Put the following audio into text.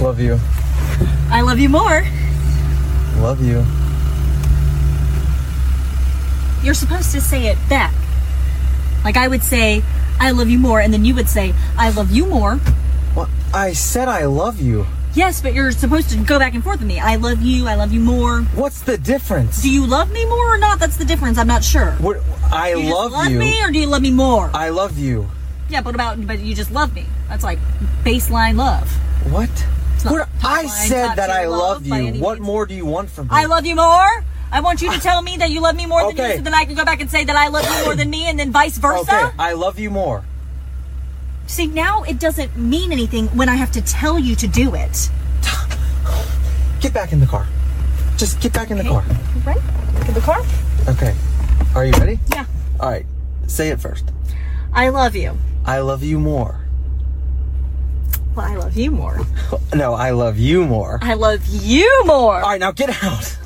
Love you. I love you more. Love you. You're supposed to say it back. Like I would say, I love you more, and then you would say, I love you more. Well, I said I love you. Yes, but you're supposed to go back and forth with me. I love you more. What's the difference? Do you love me more or not? That's the difference. I'm not sure. What? I do you love just love you. me or do you love me more? I love you. Yeah, but you just love me. That's like baseline love. What? Not I top line, said top that tier I love by you. any What means. more do you want from me? I love you more? I want you to tell me that you love me more than Okay. you, so then I can go back and say that I love you more than me, and then vice versa? Okay, I love you more. See, now it doesn't mean anything when I have to tell you to do it. Get back in the car. Just get back in the car. You ready? Look at the car? Okay. Are you ready? Yeah. All right. Say it first. I love you. I love you more. Well, I love you more. No, I love you more. I love you more. All right, now get out.